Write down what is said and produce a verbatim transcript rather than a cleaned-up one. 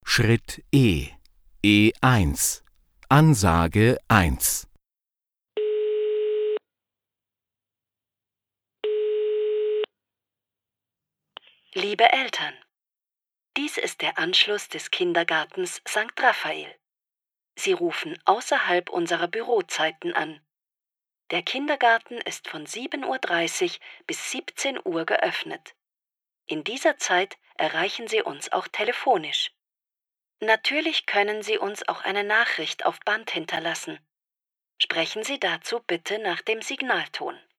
Schritt E. E eins. Ansage eins. Liebe Eltern, dies ist der Anschluss des Kindergartens Sankt Raphael. Sie rufen außerhalb unserer Bürozeiten an. Der Kindergarten ist von sieben Uhr dreißig bis siebzehn Uhr geöffnet. In dieser Zeit erreichen Sie uns auch telefonisch. Natürlich können Sie uns auch eine Nachricht auf Band hinterlassen. Sprechen Sie dazu bitte nach dem Signalton.